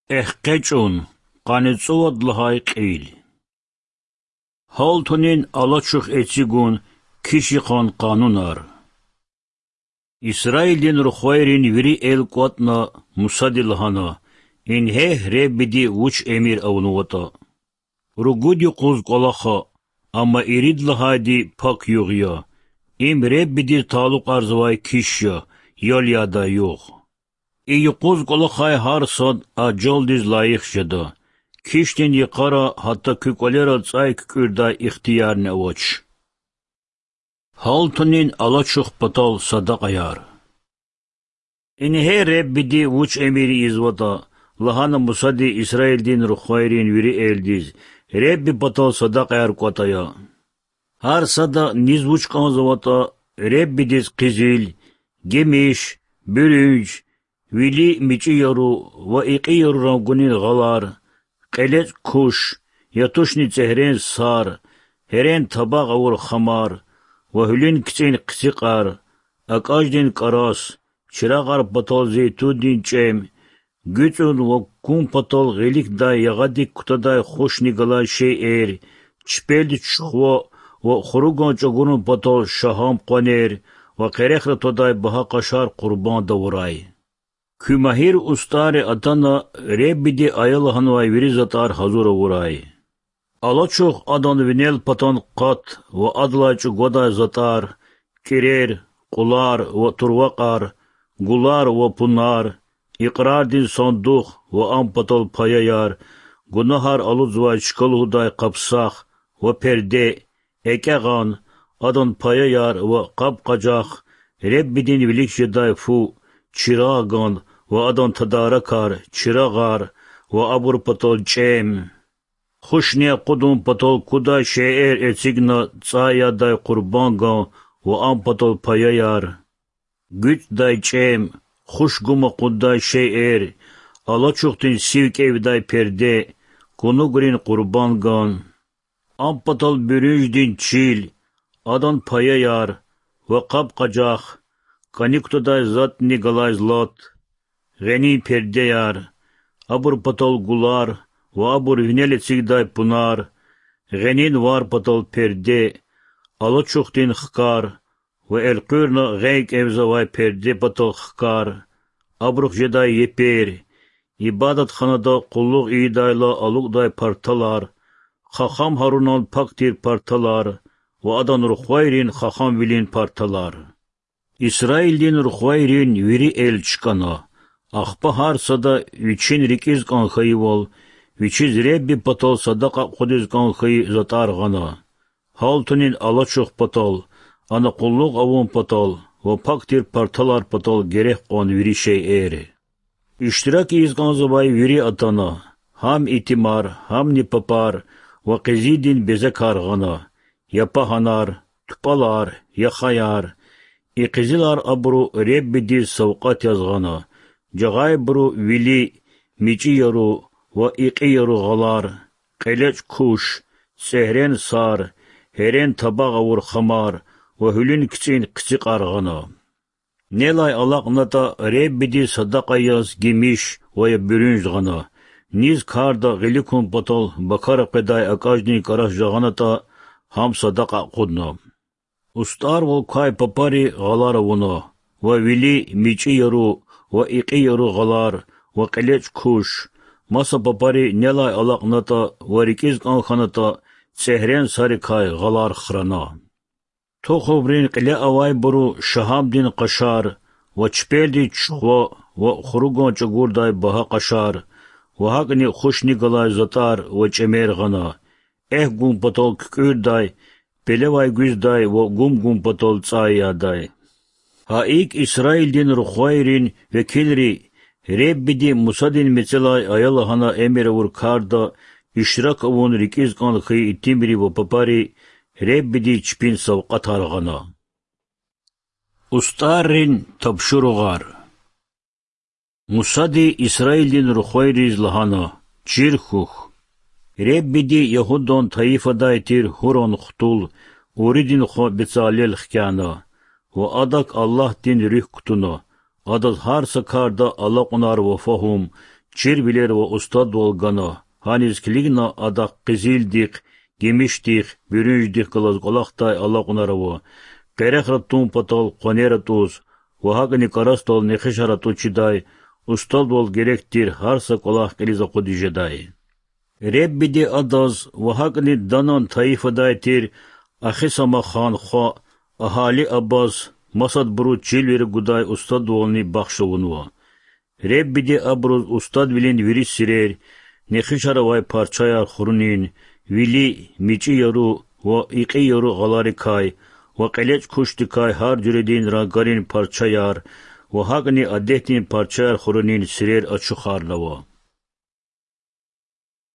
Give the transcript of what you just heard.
Эхкечун, канецуад лахай қил. Халтунин алачух эцигун кишихан канунар. Исраилин рухвайрин вири эл кватна мусадилхана, инхе ребиди уч эмир авнуата. Ругуди куз колаха, амма иридлахади пак югия. Им ребиди талук арзвай кишя, ёльяда юг. И куз колахай харсад аджолдиз лайих жада. Киштин якара хатта куколера цай курда ихтияр невоч. Халтунин алачух патал садақаяр. Инхе ребиди уч эмири извата, лахана мусади Исраилдин рухвайрин вири элдиз, ребби патал садақаяр кватая. Хар сада низвуч канзавата, реббидиз қизил, гемиш, бюрюж, вили мичияру, ва иқияру рамгунин галар, قلت کوش یا توشنی تهرین سار هرین طباق اور خمار و هلین کتین قسیقار اکاج دین کراس چراغار پتال زیتون دین چیم گیتون و کون پتال غلیک دای یغادی کتادای خوش نگلای شی ایر چپیل چخوا و خروگان چگونون پتال شهام قانیر و قریخ را تادای بها قشار قربان دورای Кюмахир устаре атана ребиди аялаханвай виризатар хазура урай. Алачух адан винел патан кат ва адлачу года затар, кирер, кулар ва турвакар, гулар ва пунар, иqrar дин сандух ва ампатал паяяр, гунахар алузвай чкалудай капсах ва перде, экеган, адан паяяр ва капкажах, ребидин велик жедай фу, чираган, و آدان تدارکار چراغار و ابر پتول چیم خوشنی قدوم پتول کدا شعر اتسیگنا تسایا دای قربان گان و آن پتول پاییار گوت دای چیم خوش گم قدا شعر الله چوختین سیوک ایو دای پرده کنو گرین قربان گان آن پتول برنج دین چیل آدان پاییار و قب قجاخ کنیکتو دای زات نگلای زلات غني پرديار ابر پتول گولار و ابر وینل سیگدای پنار غنین وار پتول پرده الله چوختین خکار و القرن غیک evزوای پرده پتول خکار ابرخ جدای یپیر عبادت خاندا قلوق ایدایلا الوق دای پرتالار خاخام هارونان پاکتیر پرتالار و ادان رخوایرین خاخام ویلین پرتالار İsrail'in ruhvayrin viri el çıkana Ахпа хар сада вичин рикиз кан хайвал, вичиз ребби патал садака кудиз кан хай затар гана. Халтунин алачух патал, ана куллуг авун патал, ва пактир парталар патал герех кан вири шей эре. İştirak iz кан забай вири атана, хам итимар, хам нипапар, ва кизидин безе кар гана. Япаханар, тупалар, яхаяр, иқизилар абру ребби диз савqat yazgana. جغای برو ویلی میچی یارو و ایقی یارو غلار قلچ کوش سهرین سار هرین طباق ور خمار و هلین کچین کچی قارغانا نیلای علاق نتا ریب بیدی صدقا یاز گیمیش و یا برونج غانا نیز کار دا غلی کن پتال بکار قدای اکاجنی کراش جغانا تا هم صدقا قدنا استار و کای پپاری غلار ونا و ویلی میچی یارو و ایقیرو غلار و قلچ کوش ماسا پپاری نیلای علاق نتا و ریکیز کان خانتا سهرین ساری کای غلار خرانا تو خوبرین قلی اوای برو شهام دین قشار و چپیل دی چخوا و خروگان چگور دای بها قشار و حقنی خوش نگلای زتار و چمیر غنا گوم پتول ککور دای پلوای گوز دای و گوم پتول چایا دای Haik İsrail'din ruhvayrin vekilri rebbidi musadin mecelay ayalahana emire vur karda işrak avun rikiz kan kıyı itimri ve papari rebbidi çpin savqat hargana. Ustarin tabşurugar. Musadi İsrail'din ruhvayriz lahana çirhuh. Rebbidi Yahudon taifadaytir huron khtul uridin kho becalel khkana. و ادک الله دین ریخ کتونا ادز هر سکار دا الله قنار و فهم чир билер ва устад волгано, ханис клигна адак кизилдик, гемиштик, бюрюждик калаз голахтай аллахунараво, керехратун патал қонератуз, вахагани карастол нехишарату чидай, устад вол геректир харса колах келиза кудижедай. Реббиди адаз, вахагани данан таифадайтир, ахисама хан хо, ахали аббас, масад бру чилвер гудай устад волни бахшовунва. Реббиди абруз устад вилин вирис сирер, нехишаравай парчаяр хурунин, вили мичи яру ва иқи яру галарикай, ва қилеч куштикай хар джуредин рагарин парчаяр, ва хагни аддетин парчаяр хурунин сирер ачухарнава.